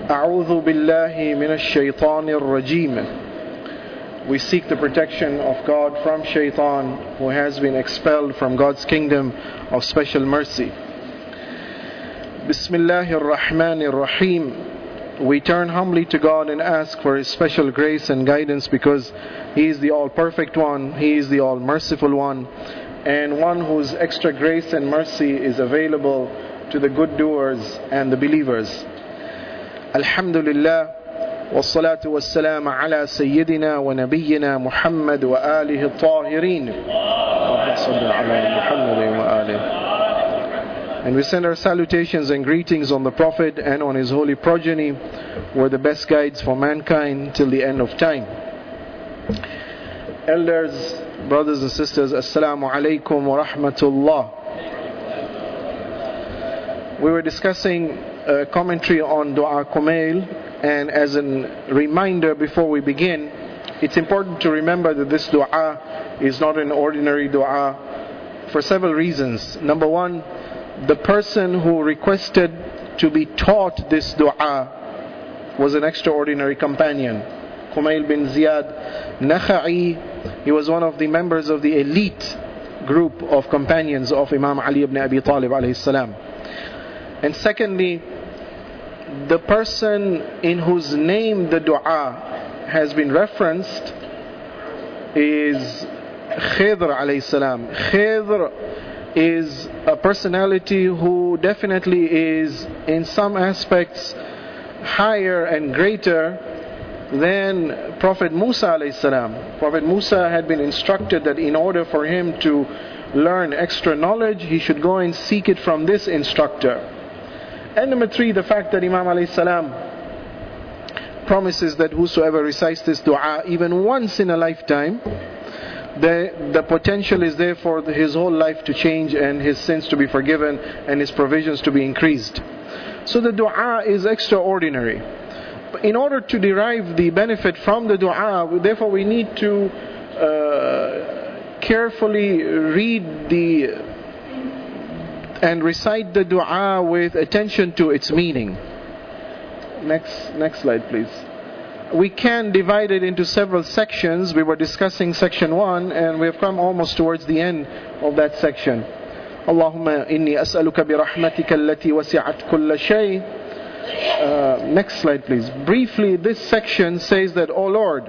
أعوذ بالله من الشيطان الرجيم. We seek the protection of God from Shaitan, who has been expelled from God's kingdom of special mercy. Bismillahir Rahmanir Rahim. We turn humbly to God and ask for His special grace and guidance, because He is the all-perfect one, He is the all-merciful one, and one whose extra grace and mercy is available to the good doers and the believers. Alhamdulillah, wassalatu wassalamu ala sayyidina wa nabiyyina Muhammad wa alihi at-tahirin. And we send our salutations and greetings on the Prophet and on his holy progeny, who are the best guides for mankind till the end of time. Elders, brothers and sisters, Assalamu alaikum wa rahmatullah. We were discussing a commentary on Dua Kumail, and as a reminder before we begin, it's important to remember that this dua is not an ordinary dua for several reasons. Number one, the person who requested to be taught this dua was an extraordinary companion. Kumail bin Ziyad Nakha'i, he was one of the members of the elite group of companions of Imam Ali ibn Abi Talib alayhi salam. And secondly, the person in whose name the dua has been referenced is Khidr alayhi salam. Khidr is a personality who definitely is in some aspects higher and greater than Prophet Musa alayhi salam. Prophet Musa had been instructed that in order for him to learn extra knowledge, he should go and seek it from this instructor. And number three, the fact that Imam alayhi salam promises that whosoever recites this dua even once in a lifetime, the potential is there for his whole life to change and his sins to be forgiven and his provisions to be increased. So the dua is extraordinary. In order to derive the benefit from the dua, therefore we need to carefully read and recite the dua with attention to its meaning. Next slide, please. We can divide it into several sections. We were discussing section 1, and we have come almost towards the end of that section. Allahumma inni as'aluka bi rahmatika allati wasi'at kulla shay. Next slide, please. Briefly, this section says that, O Lord,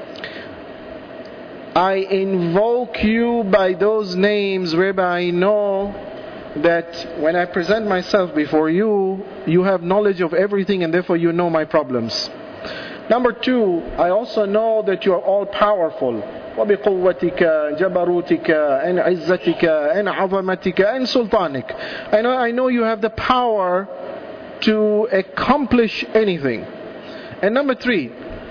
I invoke you by those names whereby I know that when I present myself before you, you have knowledge of everything, and therefore you know my problems. Number two, I also know that you are all powerful. وَبِقُوَّتِكَ جَبَرُوتِكَ and عِزَّتِكَ and عَظَمَتِكَ and سُلطانِك. I know you have the power to accomplish anything. And number three,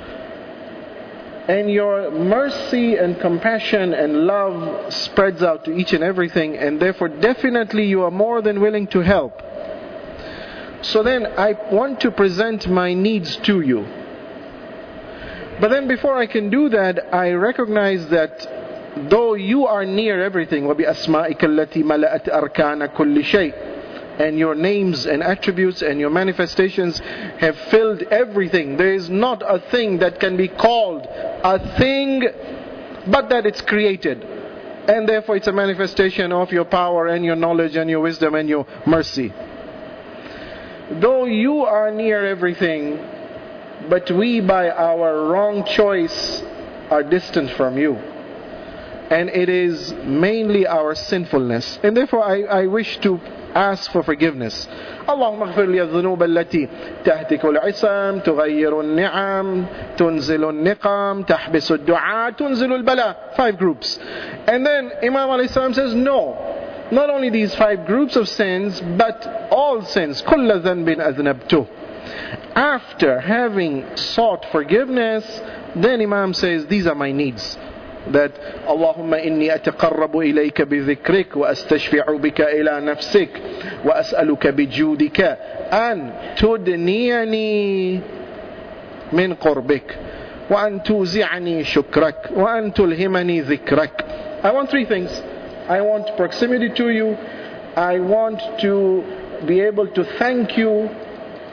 and your mercy and compassion and love spreads out to each and everything, and therefore definitely you are more than willing to help. So then I want to present my needs to you. But then before I can do that, I recognize that though you are near everything, وَبِأَسْمَائِكَ الَّتِي مَلَأَتْ أَرْكَانَ كُلِّ شَيْءٍ, and your names and attributes and your manifestations have filled everything. There is not a thing that can be called a thing but that it's created. And therefore it's a manifestation of your power and your knowledge and your wisdom and your mercy. Though you are near everything, but we by our wrong choice are distant from you. And it is mainly our sinfulness. And therefore I wish to ask for forgiveness. اللهم اغفر لي الذنوب التي تهتك العصام تغير النعم تنزل النقم تحبس الدعاء تنزل البلاء. 5 groups. And then Imam alayhi salam says, no, not only these 5 groups of sins, but all sins. كل ذنب أذنبته. After having sought forgiveness, then Imam says, these are my needs. That Allahumma inni ataqarrabu ilayka bi dhikrik wa astashfi'u bika ila nafsik wa as'aluka bi judika an tudniyani min qurbik wa an tuzi'ani shukrak wa an tulhimani dhikrak. I want 3 things. I want proximity to you, I want to be able to thank you,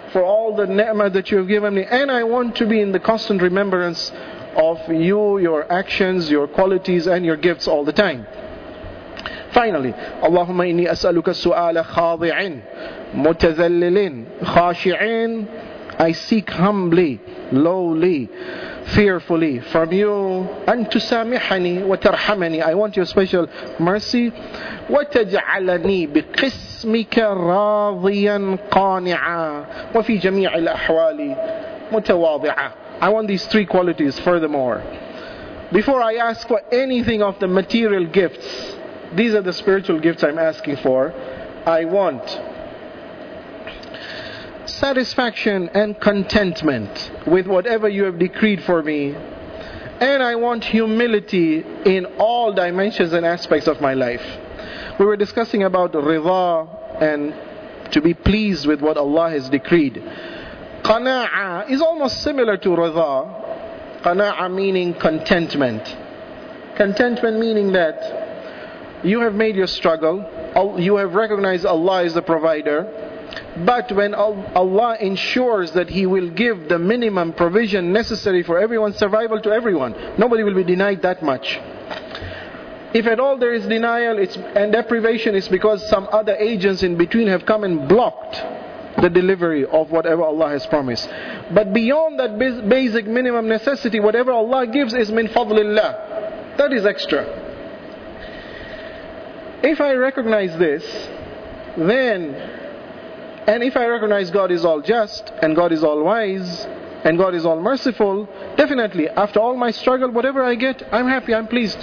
for all the ni'mah that you have given me, and I want to be in the constant remembrance of you, your actions, your qualities, and your gifts all the time. Finally, Allahumma inni as'aluka su'ala khadi'in, mutazallilin, khashi'in. I seek humbly, lowly, fearfully from you. An tusamihani wa tarhamani. I want your special mercy. Wa taj'alani biqismika radiyan qani'a. Wa fi jami'il ahwali mutawadi'a. I want these three qualities furthermore. Before I ask for anything of the material gifts, these are the spiritual gifts I'm asking for. I want satisfaction and contentment with whatever you have decreed for me. And I want humility in all dimensions and aspects of my life. We were discussing about rida and to be pleased with what Allah has decreed. Qana'a is almost similar to rida. Qana'a meaning contentment. Contentment meaning that you have made your struggle, you have recognized Allah is the provider, but when Allah ensures that He will give the minimum provision necessary for everyone's survival to everyone, nobody will be denied that much. If at all there is denial and deprivation, it's because some other agents in between have come and blocked the delivery of whatever Allah has promised. But beyond that basic minimum necessity, whatever Allah gives is min fadlillah. That is extra. If I recognize this, then, and if I recognize God is all just, and God is all wise, and God is all merciful, definitely, after all my struggle, whatever I get, I'm happy, I'm pleased.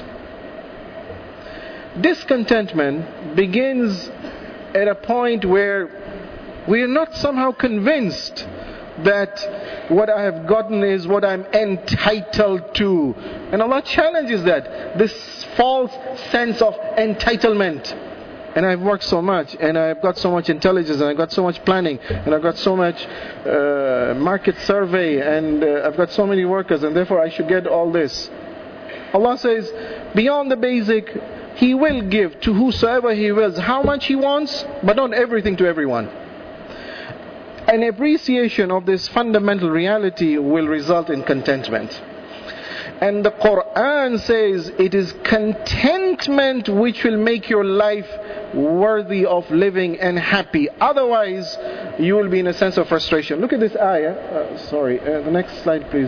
Discontentment begins at a point where we are not somehow convinced that what I have gotten is what I'm entitled to. And Allah challenges that, this false sense of entitlement. And I've worked so much, and I've got so much intelligence, and I've got so much planning, and I've got so much market survey, and I've got so many workers, and therefore I should get all this. Allah says, beyond the basic, He will give to whosoever He wills, how much He wants, but not everything to everyone. An appreciation of this fundamental reality will result in contentment. And the Quran says it is contentment which will make your life worthy of living and happy. Otherwise, you will be in a sense of frustration. Look at this ayah. The next slide, please.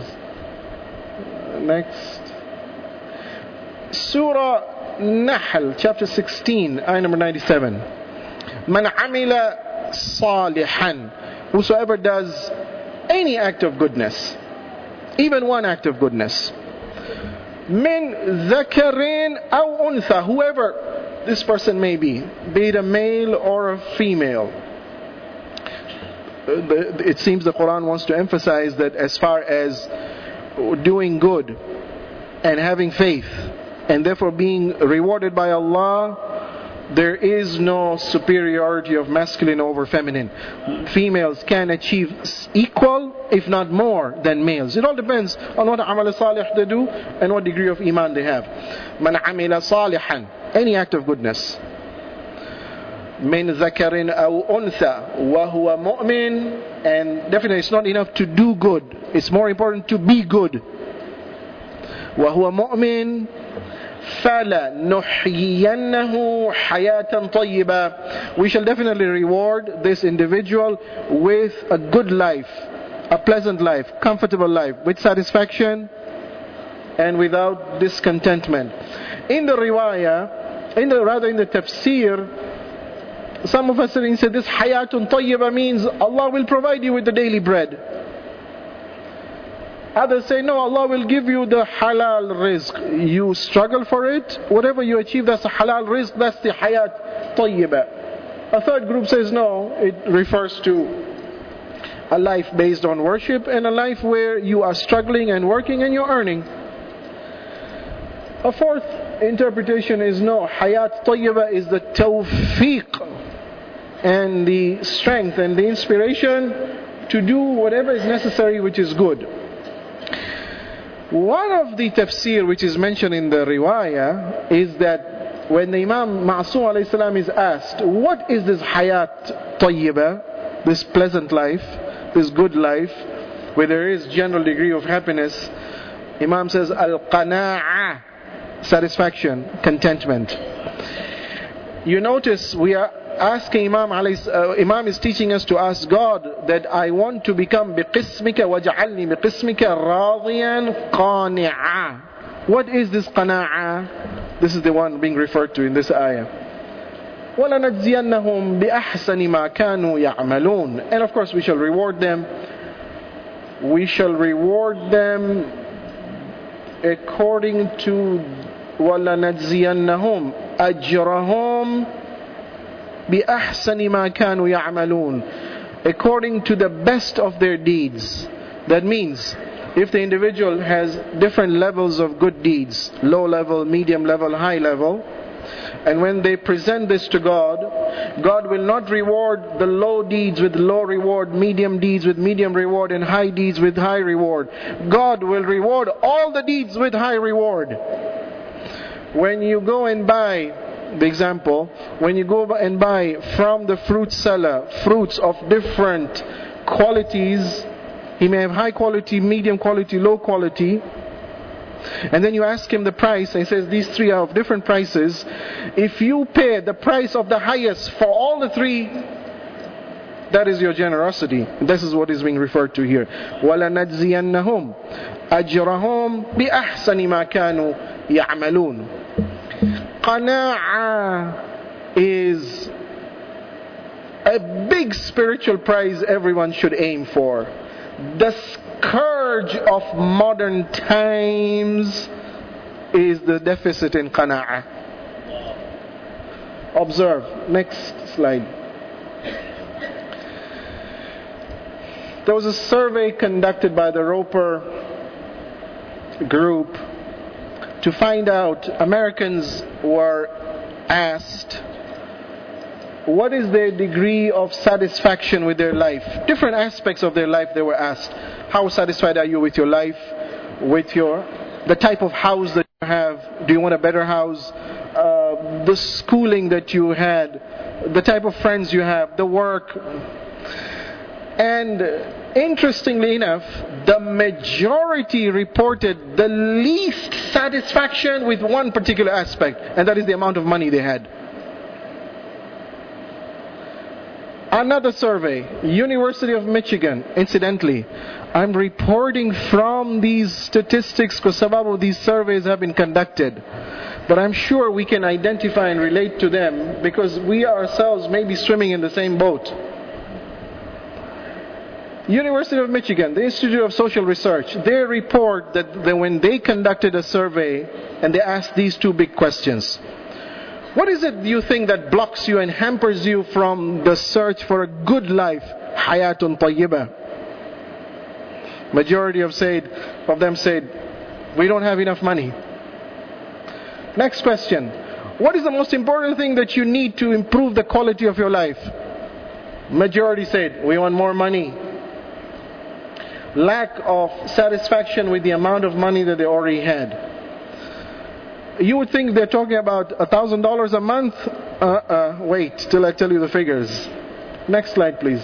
Next. Surah Nahl, chapter 16, ayah number 97. Man amila salihan. Whosoever does any act of goodness, even one act of goodness, min dhakarin aw untha, whoever this person may be it a male or a female. It seems the Quran wants to emphasize that as far as doing good and having faith and therefore being rewarded by Allah, there is no superiority of masculine over feminine. Females can achieve equal, if not more, than males. It all depends on what amal salih they do and what degree of iman they have. Man amila salihan, any act of goodness. Min zakarin aw untha wa huwa mu'min, and definitely it's not enough to do good. It's more important to be good. Wa huwa mu'min. فَلَنُحْيِيَنَّهُ حَيَاةً طَيِّبًا. We shall definitely reward this individual with a good life, a pleasant life, comfortable life, with satisfaction and without discontentment. In the riwayah, in the tafsir, some of us said this hayatun tayyiba means Allah will provide you with the daily bread. Others say, no, Allah will give you the halal rizq. You struggle for it, whatever you achieve, that's a halal rizq, that's the hayat tayyiba. A third group says, no, it refers to a life based on worship and a life where you are struggling and working and you're earning. A fourth interpretation is, no, hayat tayyiba is the tawfiq and the strength and the inspiration to do whatever is necessary which is good. One of the tafsir which is mentioned in the riwayah is that when the Imam Ma'sum alayhi salam is asked, what is this hayat tayyiba, this pleasant life, this good life, where there is general degree of happiness, Imam says, al-qana'a, satisfaction, contentment. You notice we are asking Imam is teaching us to ask God that I want to become بِقِسْمِكَ وَجَعَلْنِي بِقِسْمِكَ رَاضِيًا قَانِعًا. What is this qana'a? This is the one being referred to in this ayah. وَلَنَجْزِيَنَّهُمْ بِأَحْسَنِ مَا كَانُوا يَعْمَلُونَ. And of course we shall reward them. We shall reward them according to وَلَنَجْزِيَنَّهُمْ أَجْرَهُمْ بِأَحْسَنِ مَا كَانُوا يَعْمَلُونَ, according to the best of their deeds. That means if the individual has different levels of good deeds, low level, medium level, high level, and when they present this to God, God will not reward the low deeds with low reward, medium deeds with medium reward, and high deeds with high reward. God will reward all the deeds with high reward. When you go and buy, the example, when you go and buy from the fruit seller fruits of different qualities, he may have high quality, medium quality, low quality, and then you ask him the price, and he says these three are of different prices. If you pay the price of the highest for all the three, that is your generosity. This is what is being referred to here. وَلَنَجْزِيَنَّهُمْ أَجْرَهُمْ بِأَحْسَنِ مَا كَانُوا يَعْمَلُونَ. Qana'a is a big spiritual prize everyone should aim for. The scourge of modern times is the deficit in qana'a. Observe, next slide. There was a survey conducted by the Roper group to find out. Americans were asked what is their degree of satisfaction with their life. Different aspects of their life they were asked. How satisfied are you with your life? With the type of house that you have? Do you want a better house? The schooling that you had? The type of friends you have? The work? And interestingly enough, the majority reported the least satisfaction with one particular aspect, and that is the amount of money they had. Another survey, University of Michigan. Incidentally, I'm reporting from these statistics because some of these surveys have been conducted. But I'm sure we can identify and relate to them because we ourselves may be swimming in the same boat. University of Michigan, the Institute of Social Research, they report that when they conducted a survey and they asked these two big questions. What is it you think that blocks you and hampers you from the search for a good life? Hayatun tayyibah. Majority of them said, we don't have enough money. Next question. What is the most important thing that you need to improve the quality of your life? Majority said, we want more money. Lack of satisfaction with the amount of money that they already had. You would think they're talking about $1,000 a month. Wait till I tell you the figures. Next slide, please.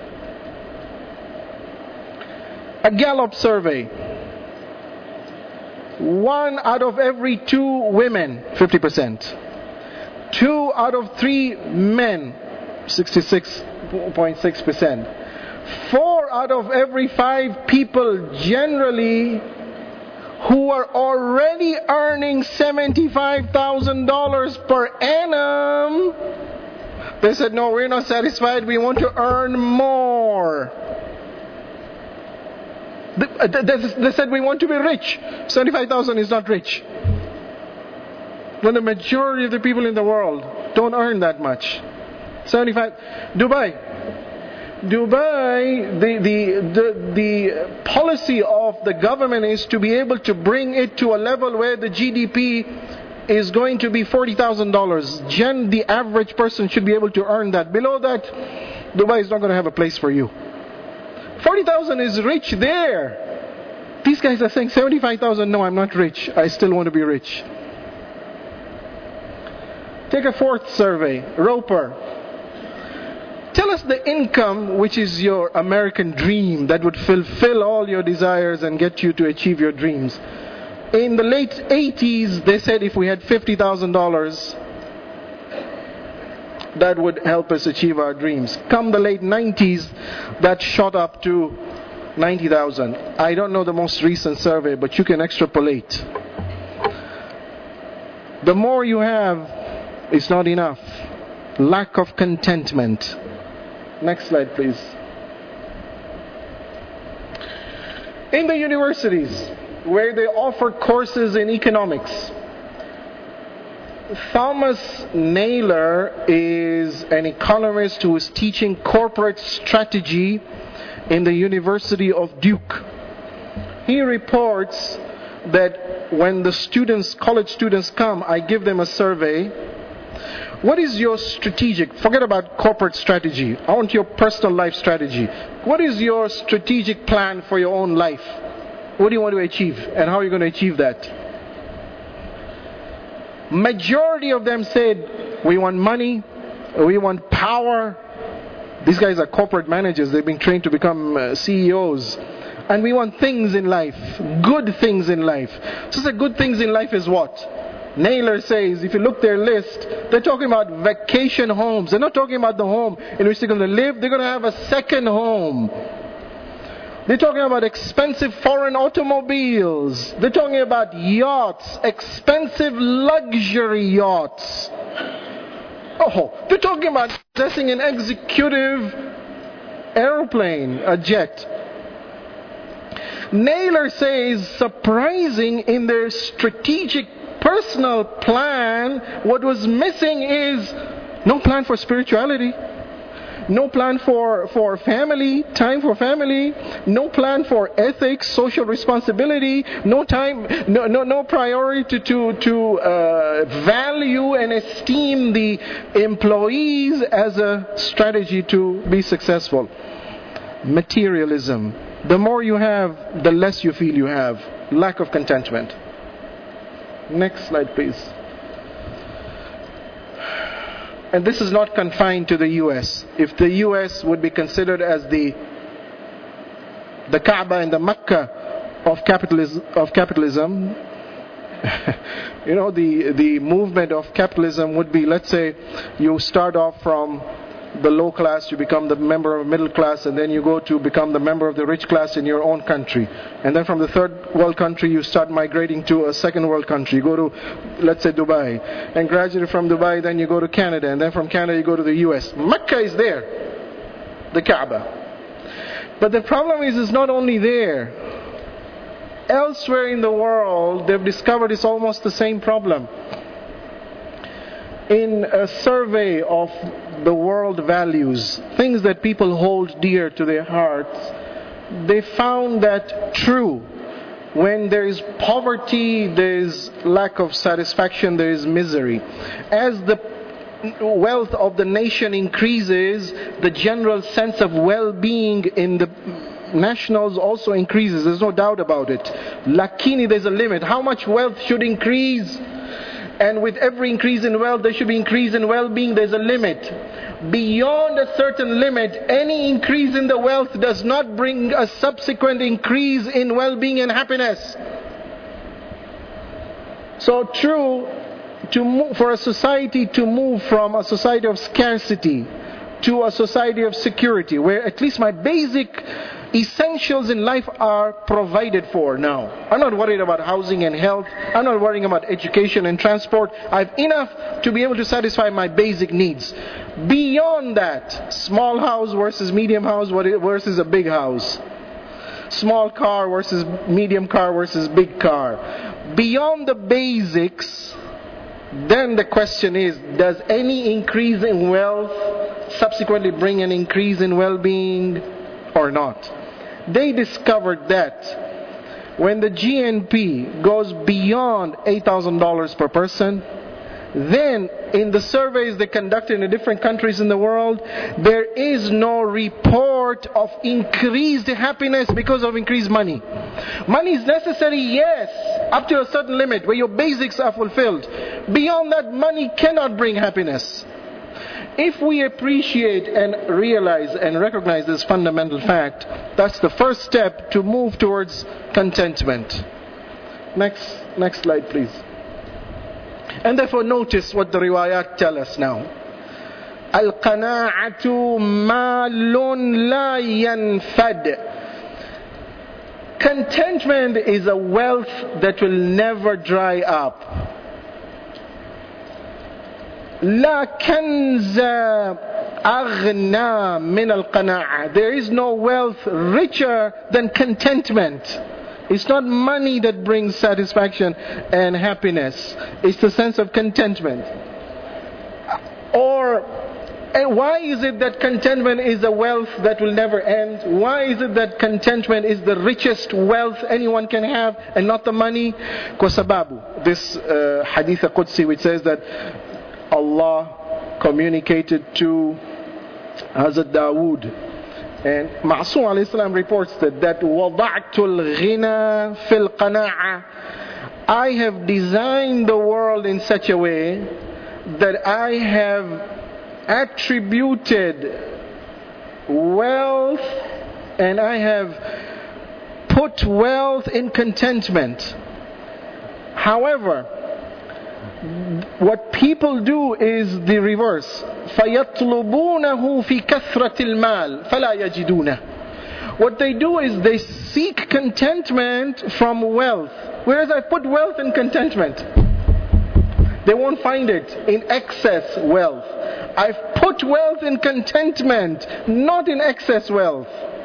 A Gallup survey. 1 out of every 2 women, 50%. 2 out of 3 men, 66.6%. 4 out of every 5 people generally who are already earning $75,000 per annum, they said, no, we're not satisfied, we want to earn more. They said, we want to be rich. 75,000 is not rich. When the majority of the people in the world don't earn that much. 75. Dubai, the policy of the government is to be able to bring it to a level where the GDP is going to be $40,000. The average person should be able to earn that. Below that, Dubai is not going to have a place for you. 40,000 is rich there. These guys are saying 75,000. No, I'm not rich. I still want to be rich. Take a fourth survey, Roper. Tell us just the income which is your American dream that would fulfill all your desires and get you to achieve your dreams. In the late 80s, they said if we had $50,000, that would help us achieve our dreams. Come the late 90s, that shot up to 90,000. I don't know the most recent survey, but you can extrapolate. The more you have, it's not enough. Lack of contentment. Next slide, please. In the universities, where they offer courses in economics, Thomas Naylor is an economist who is teaching corporate strategy in the University of Duke. He reports that when the students, college students come, I give them a survey. What is your strategic, forget about corporate strategy, I want your personal life strategy. What is your strategic plan for your own life? What do you want to achieve and how are you going to achieve that? Majority of them said, we want money, we want power. These guys are corporate managers, they've been trained to become CEOs. And we want things in life, good things in life. So the good things in life is what? Naylor says, if you look their list, they're talking about vacation homes. They're not talking about the home in which they're going to live. They're going to have a second home. They're talking about expensive foreign automobiles. They're talking about yachts, expensive luxury yachts. Oh, they're talking about possessing an executive airplane, a jet. Naylor says, surprising in their strategic personal plan, what was missing is no plan for spirituality, no plan for family, time for family, no plan for ethics, social responsibility, no time, no priority to value and esteem the employees as a strategy to be successful. Materialism. The more you have, the less you feel you have. Lack of contentment. Next slide, please. And this is not confined to the US. If the US would be considered as the Kaaba and the Mecca of capitalism, you know, the movement of capitalism would be, let's say, you start off from the low class, you become the member of middle class, and then you go to become the member of the rich class in your own country. And then from the third world country, you start migrating to a second world country. You go to, let's say, Dubai. And gradually from Dubai, then you go to Canada. And then from Canada, you go to the US. Mecca is there, the Kaaba. But the problem is, it's not only there. Elsewhere in the world, they've discovered it's almost the same problem. In a survey of the world values, things that people hold dear to their hearts, they found that true. When there is poverty, there is lack of satisfaction, there is misery. As the wealth of the nation increases, the general sense of well-being in the nationals also increases. There's no doubt about it. Lakini, there's a limit. How much wealth should increase? And with every increase in wealth, there should be increase in well-being. There's a limit. Beyond a certain limit, any increase in the wealth does not bring a subsequent increase in well-being and happiness. So true, for a society to move from a society of scarcity to a society of security, where at least my basic essentials in life are provided for now. I'm not worried about housing and health. I'm not worrying about education and transport. I have enough to be able to satisfy my basic needs. Beyond that, small house versus medium house versus a big house. Small car versus medium car versus big car. Beyond the basics, then the question is, does any increase in wealth subsequently bring an increase in well-being or not? They discovered that when the GNP goes beyond $8,000 per person, then in the surveys they conducted in different countries in the world, there is no report of increased happiness because of increased money. Money is necessary, yes, up to a certain limit where your basics are fulfilled. Beyond that, money cannot bring happiness. if we appreciate and realize and recognize this fundamental fact, that's the first step to move towards contentment. Next slide, please. And therefore notice what the riwayat tell us now. Al-qana'atu malun la yanfad. Contentment is a wealth that will never dry up. La kanza aghna min al-qana'a. There is no wealth richer than contentment. It's not money that brings satisfaction and happiness. It's the sense of contentment. And why is it that contentment is a wealth that will never end? Why is it that contentment is the richest wealth anyone can have and not the money? Kosababu. This hadith Qudsi which says that Allah communicated to Hazrat Dawood, and Ma'sum alayhi salam reports that وَضَعْتُ الْغِنَى فِي الْقَنَاعَةِ. I have designed the world in such a way that I have attributed wealth and I have put wealth in contentment. However, what people do is the reverse. فَيَطْلُبُونَهُ فِي كَثْرَةِ الْمَالِ فَلَا يَجِدُونَهُ. What they do is they seek contentment from wealth, whereas I put wealth in contentment. They won't find it in excess wealth. I've put wealth in contentment, not in excess wealth.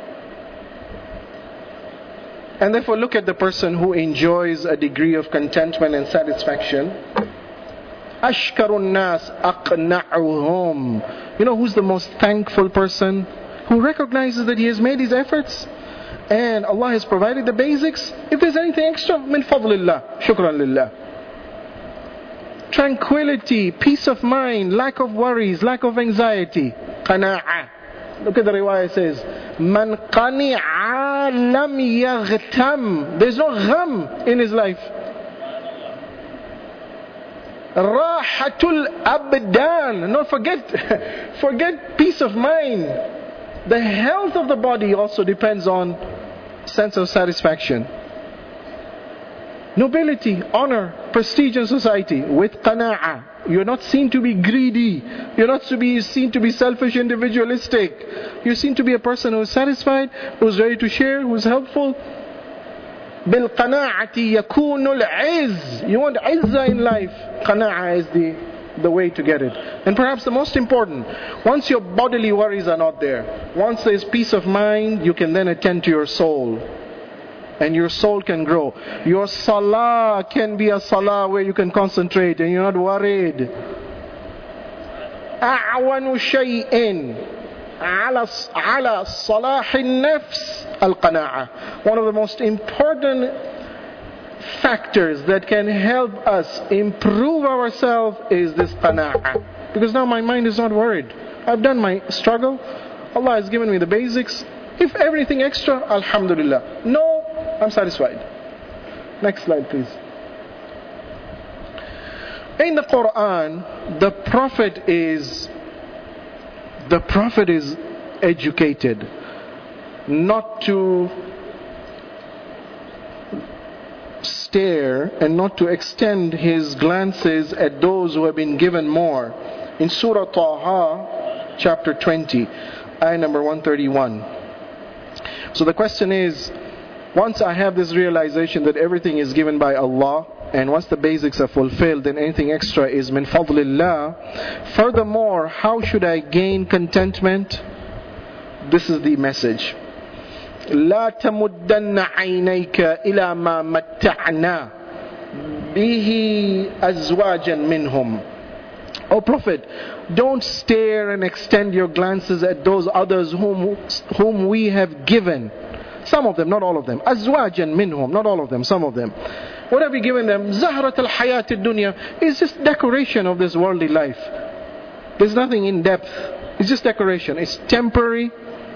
And therefore look at the person who enjoys a degree of contentment and satisfaction. Ashkarun nas aqna'uhum. You know who's the most thankful person? Who recognizes that he has made his efforts and Allah has provided the basics. If there's anything extra, min fadlillah, shukran lillah. Tranquility, peace of mind, lack of worries, lack of anxiety. Qana'a. Look at the riwayah, says, Man qani'a lam yaghtam. There's no gham in his life. Rahatul abdan. No, forget peace of mind. The health of the body also depends on sense of satisfaction. Nobility, honor, prestige in society with qana'a. You're not seen to be greedy. You're not seen to be selfish, individualistic. You're seen to be a person who is satisfied, who's ready to share, who's helpful. Bil qana'ati yakunul izz. You want izzah in life. Qana'a is the way to get it. And perhaps the most important, once your bodily worries are not there, once there's peace of mind, you can then attend to your soul. And your soul can grow. Your salah can be a salah where you can concentrate and you're not worried. أعون شيء على صلاح النفس القناعة. One of the most important factors that can help us improve ourselves is this qana'ah. Because now my mind is not worried. I've done my struggle. Allah has given me the basics. If everything extra, alhamdulillah. No, I'm satisfied. Next slide, please. In the Quran, the Prophet is educated not to stare and not to extend his glances at those who have been given more. In Surah Taha, chapter 20, ayah number 131. So the question is, once I have this realization that everything is given by Allah, and once the basics are fulfilled, then anything extra is min fadlillah. Furthermore, how should I gain contentment? This is the message. لا تمدن عينيك إلى ما متعنا به أزواجا منهم. O Prophet, don't stare and extend your glances at those others whom we have given. Some of them, not all of them. Azwajan minhum, not all of them, some of them. What have we given them? Zahrat al-hayat al-dunya. It's just decoration of this worldly life. There's nothing in depth. It's just decoration. It's temporary.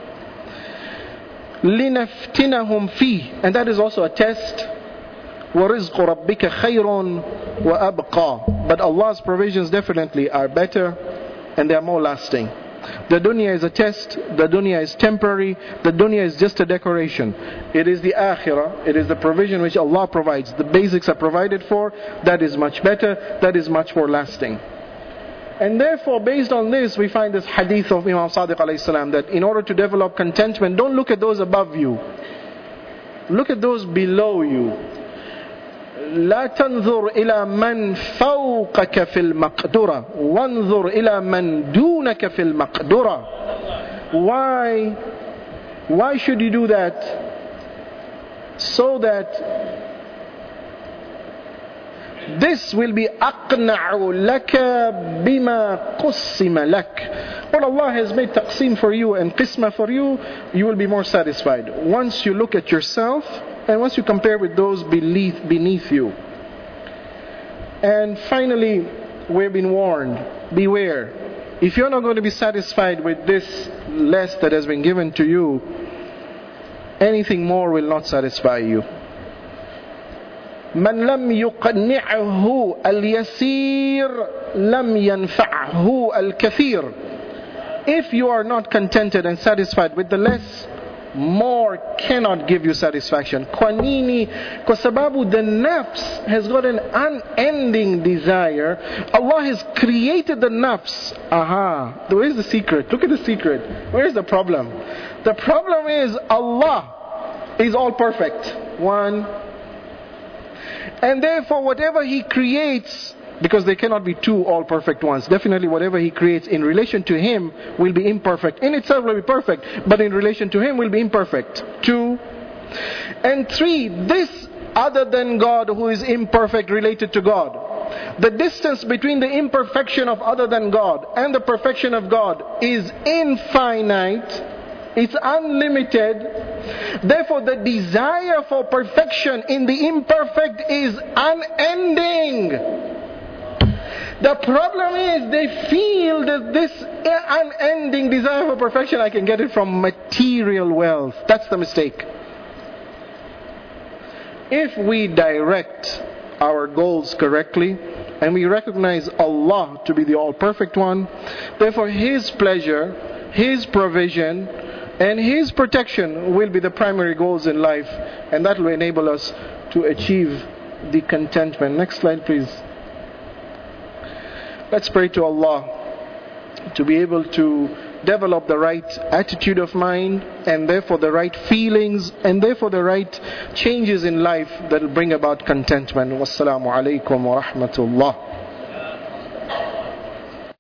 لِنَفْتِنَهُمْ فِيهِ. And that is also a test. وَرِزْقُ رَبِّكَ خَيْرٌ وَأَبْقَى. But Allah's provisions definitely are better and they are more lasting. The dunya is a test, the dunya is temporary, the dunya is just a decoration. It is the akhirah, it is the provision which Allah provides. The basics are provided for, that is much better, that is much more lasting. And therefore, based on this, we find this hadith of Imam Sadiq alayhi salam, that in order to develop contentment, don't look at those above you. Look at those below you. لا تنظر إلى من فوقك في المقدرة وانظر إلى من دونك في المقدرة. Why should you do that? So that this will be أقنع لك بما قسم لك. What Allah has made taqsim for you and qisma for you, you will be more satisfied once you look at yourself and once you compare with those beneath you. And finally, we've been warned, beware. If you're not going to be satisfied with this less that has been given to you, anything more will not satisfy you. من لم يقنعه اليسير لم ينفعه الكثير. If you are not contented and satisfied with the less, more cannot give you satisfaction. Kwanini, kwa sababu the nafs has got an unending desire. Allah has created the nafs. Where's the secret? Look at the secret. Where's the problem? The problem is Allah is all perfect. One. And therefore whatever He creates, because there cannot be two all perfect ones, definitely whatever He creates in relation to Him will be imperfect. In itself will be perfect, but in relation to Him will be imperfect. Two. And three, this other than God who is imperfect related to God. The distance between the imperfection of other than God and the perfection of God is infinite. It's unlimited. Therefore, the desire for perfection in the imperfect is unending. The problem is they feel that this unending desire for perfection, I can get it from material wealth. That's the mistake. If we direct our goals correctly and we recognize Allah to be the all-perfect one, therefore His pleasure, His provision, and His protection will be the primary goals in life, and that will enable us to achieve the contentment. Next slide, please. Let's pray to Allah to be able to develop the right attitude of mind, and therefore the right feelings, and therefore the right changes in life that will bring about contentment. Wassalamu alaikum wa rahmatullah.